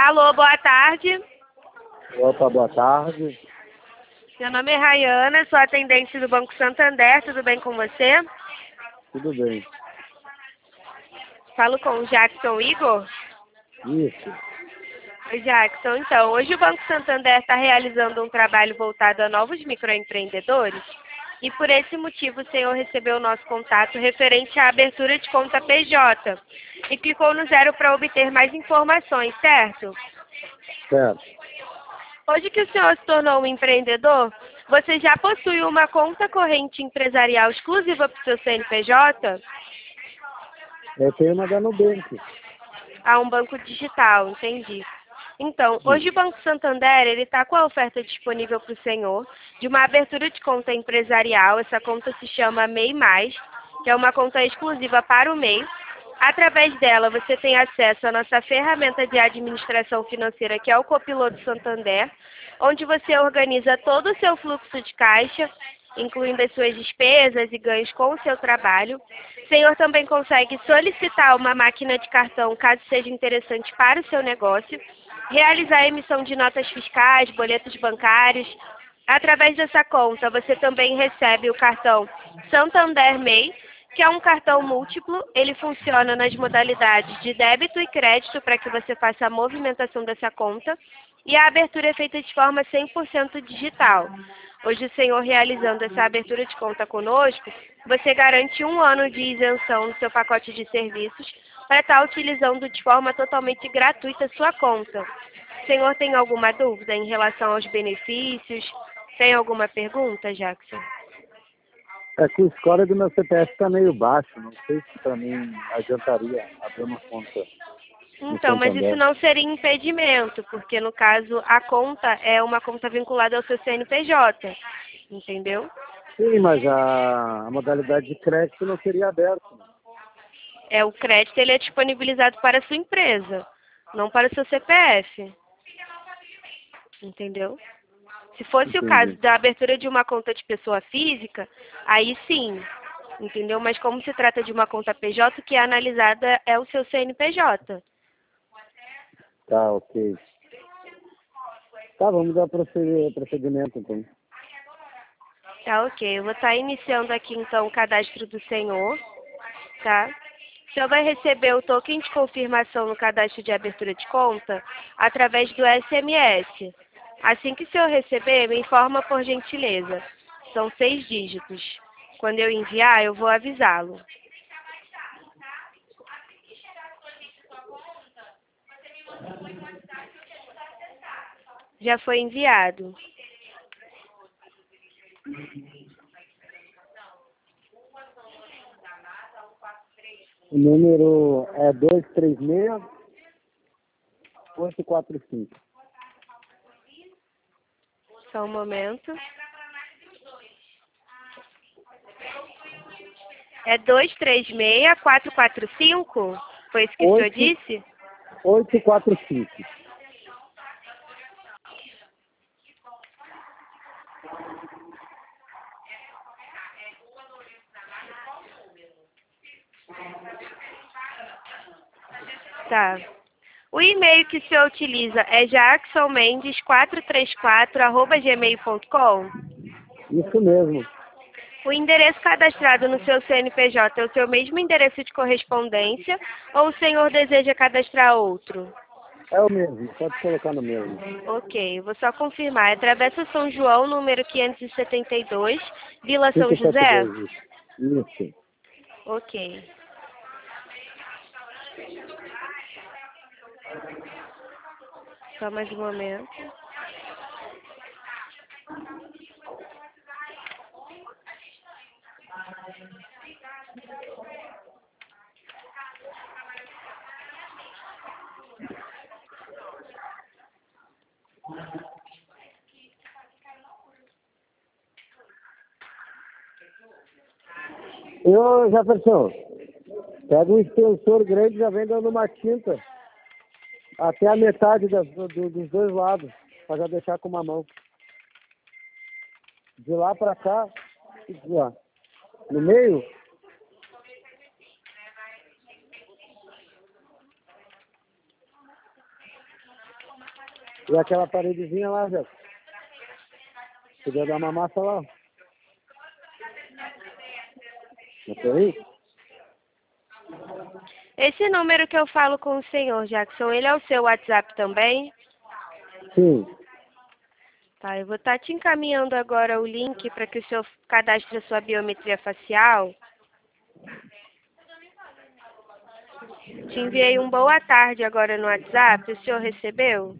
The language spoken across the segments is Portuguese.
Alô, boa tarde. Opa, boa tarde. Meu nome é Rayana, sou atendente do Banco Santander, tudo bem com você? Tudo bem. Falo com o Jackson Igor. Isso. Oi, Jackson. Então, hoje o Banco Santander está realizando um trabalho voltado a novos microempreendedores e por esse motivo o senhor recebeu o nosso contato referente à abertura de conta PJ e clicou no 0 para obter mais informações, certo? Certo. Hoje que o senhor se tornou um empreendedor, você já possui uma conta corrente empresarial exclusiva para o seu CNPJ? Eu tenho uma da Nubank. A um banco digital, entendi. Então, hoje o Banco Santander ele está com a oferta disponível para o senhor de uma abertura de conta empresarial. Essa conta se chama MEI Mais, que é uma conta exclusiva para o MEI. Através dela, você tem acesso à nossa ferramenta de administração financeira, que é o Copiloto Santander, onde você organiza todo o seu fluxo de caixa, incluindo as suas despesas e ganhos com o seu trabalho. O senhor também consegue solicitar uma máquina de cartão, caso seja interessante para o seu negócio, realizar a emissão de notas fiscais, boletos bancários. Através dessa conta, você também recebe o cartão Santander MEI, que é um cartão múltiplo. Ele funciona nas modalidades de débito e crédito para que você faça a movimentação dessa conta. E a abertura é feita de forma 100% digital. Hoje, o senhor realizando essa abertura de conta conosco, você garante 1 ano de isenção no seu pacote de serviços para estar utilizando de forma totalmente gratuita a sua conta. O senhor tem alguma dúvida em relação aos benefícios? Tem alguma pergunta, Jackson? É que o score do meu CPF está meio baixo. Não sei se para mim adiantaria abrir uma conta no Então, mas isso Santander. não seria impedimento, porque no caso a conta é uma conta vinculada ao seu CNPJ, entendeu? Sim, mas a modalidade de crédito não seria aberta. O crédito ele é disponibilizado para a sua empresa, não para o seu CPF, entendeu? Se fosse o caso Entendi. da abertura de uma conta de pessoa física, aí sim, entendeu? Mas como se trata de uma conta PJ, o que é analisada é o seu CNPJ. Tá, ok. Tá, vamos dar procedimento então. Tá, ok. Eu vou estar iniciando aqui então o cadastro do senhor, tá? O senhor vai receber o token de confirmação no cadastro de abertura de conta através do SMS. Assim que o senhor receber, me informa por gentileza. São 6 dígitos. Quando eu enviar, eu vou avisá-lo. Já foi enviado. O número é 236-845. Só um momento. É 236-445? Foi isso que o senhor disse? 845. Tá. O e-mail que o senhor utiliza é jacksonmendes434@gmail.com? Isso mesmo. O endereço cadastrado no seu CNPJ é o seu mesmo endereço de correspondência ou o senhor deseja cadastrar outro? É o mesmo, pode colocar no mesmo. Ok, vou só confirmar. É Travessa São João, número 572, Vila São José? 572, isso. Ok. Só mais um momento. Ô, Jefferson, pega um extensor grande e já vem dando uma tinta até a metade dos dois lados, para já deixar com uma mão. De lá para cá, ó, no meio. E aquela paredezinha lá, Zé? Podia dar uma massa lá. Não tem? Esse número que eu falo com o senhor, Jackson, ele é o seu WhatsApp também? Sim. Tá, eu vou estar te encaminhando agora o link para que o senhor cadastre a sua biometria facial. Te enviei um boa tarde agora no WhatsApp, o senhor recebeu?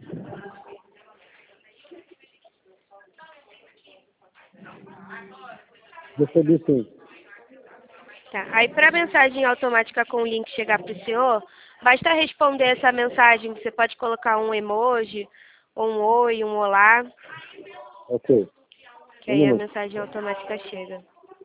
Recebi sim. Tá. Aí para a mensagem automática com o link chegar para o senhor, basta responder essa mensagem. Você pode colocar um emoji, ou um oi, um olá, Ok. que Um aí a minuto. mensagem automática chega.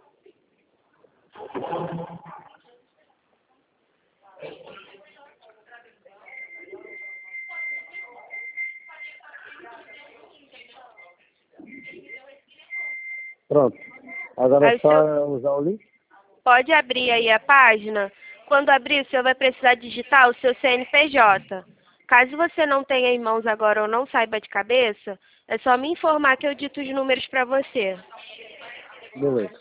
Pronto. Agora Aí é o senhor só usar o link? pode abrir aí a página. Quando abrir, o senhor vai precisar digitar o seu CNPJ. Caso você não tenha em mãos agora ou não saiba de cabeça, é só me informar que eu dito os números para você. Beleza.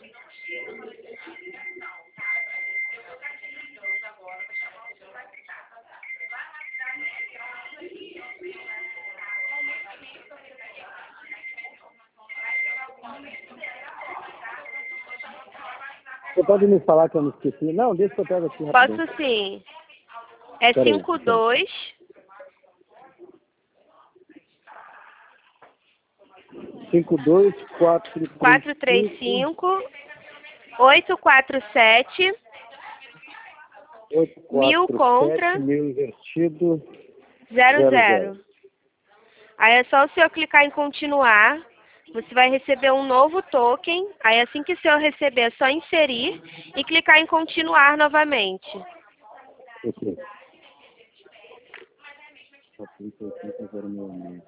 Você pode me falar que eu me esqueci? Não, deixa que eu pego aqui rapidinho. Posso sim. É Peraí. 52 52435 435 847 1000 contra 847 invertido 00. 00. Aí é só o senhor clicar em continuar. Você vai receber um novo token. Aí assim que o senhor receber, é só inserir e clicar em continuar novamente. Ok. 438,066.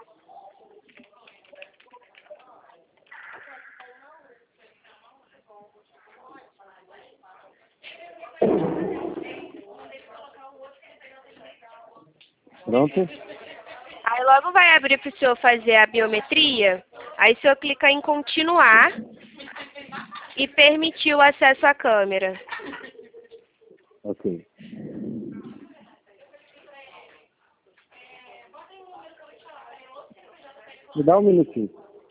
Pronto? Aí logo vai abrir para o senhor fazer a biometria. Aí o senhor clica em continuar e permitir o acesso à câmera. Ok. Me dá um minutinho.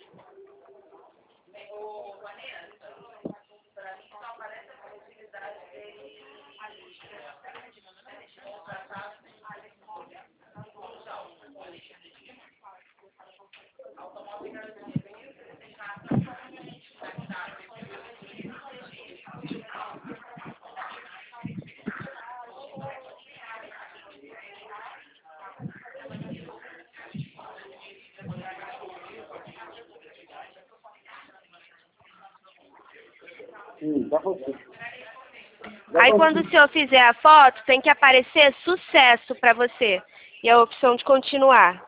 Tá bom. Aí quando o senhor fizer a foto, tem que aparecer sucesso para você. E a opção de continuar.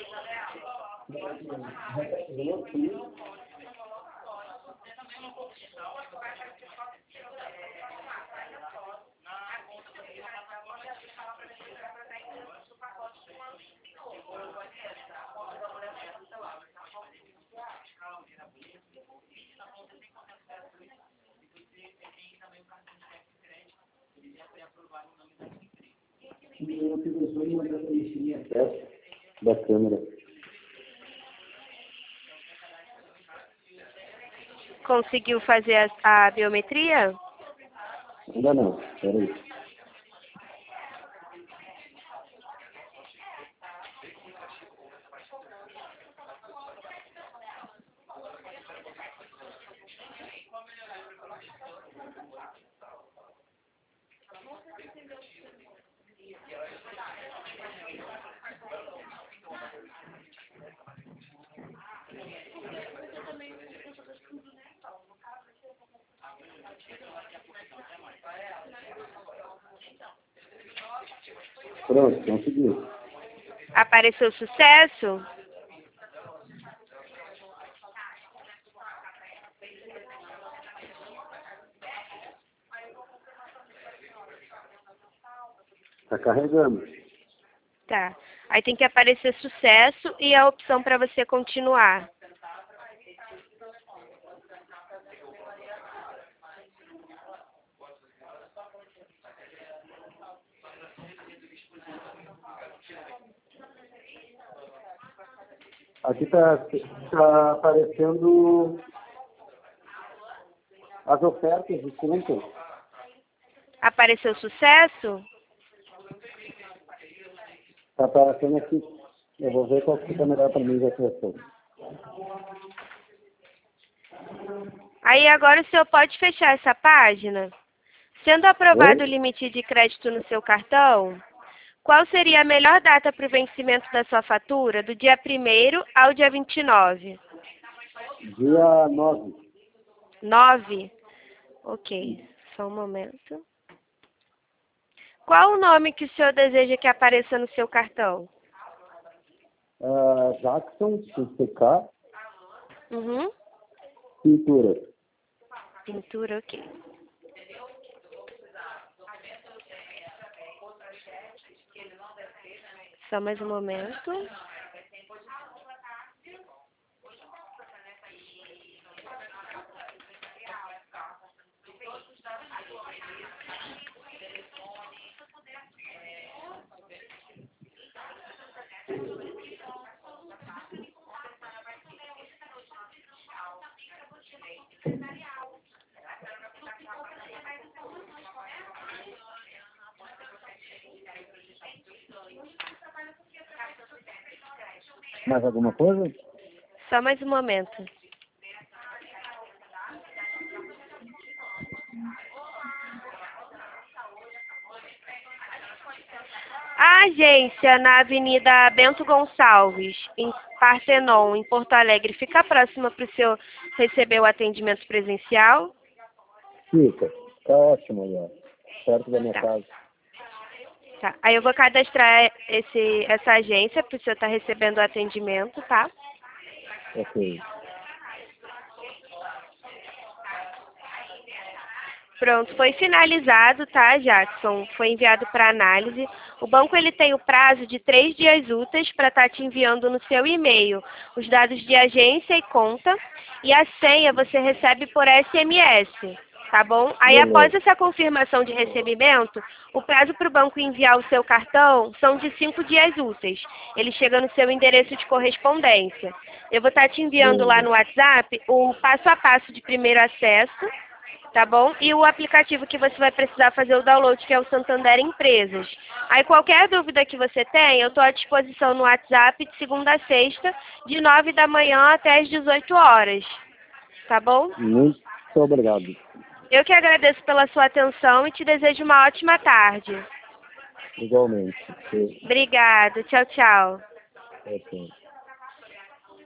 Da câmera. Conseguiu fazer a biometria? Ainda não. Peraí. Pronto, conseguiu. Apareceu sucesso? Tá carregando. Tá. Aí tem que aparecer sucesso e a opção para você continuar. Aqui tá aparecendo as ofertas de conta. Apareceu sucesso? Tá aparecendo aqui. Eu vou ver qual que fica melhor para mim já que Aí agora o senhor pode fechar essa página. Sendo aprovado o Oi? limite de crédito no seu cartão, qual seria a melhor data para o vencimento da sua fatura, do dia 1º ao dia 29? Dia 9. 9? Ok, só um momento. Qual o nome que o senhor deseja que apareça no seu cartão? Jackson, CK, Uhum. pintura. Pintura, ok. Só mais um momento. Mais alguma coisa? Só mais um momento. A agência na Avenida Bento Gonçalves, em Partenon, em Porto Alegre, fica próxima para o senhor receber o atendimento presencial? Fica. Tá ótimo aí, ó. Perto da minha Tá. casa. Tá. Aí eu vou cadastrar essa agência para o senhor estar recebendo o atendimento, tá? Ok. Pronto, foi finalizado, tá, Jackson? Foi enviado para análise. O banco ele tem o prazo de 3 dias úteis para estar te enviando no seu e-mail os dados de agência e conta. E a senha você recebe por SMS, tá bom? Aí após Beleza. essa confirmação de recebimento, o prazo para o banco enviar o seu cartão são de 5 dias úteis. Ele chega no seu endereço de correspondência. Eu vou estar te enviando lá Beleza. no WhatsApp o passo a passo de primeiro acesso, tá bom? E o aplicativo que você vai precisar fazer o download, que é o Santander Empresas. Aí qualquer dúvida que você tenha, eu estou à disposição no WhatsApp de segunda a sexta, de 9 da manhã até as 18 horas. Tá bom? Muito obrigado. Eu que agradeço pela sua atenção e te desejo uma ótima tarde. Igualmente. Obrigada. Tchau, tchau. Ok.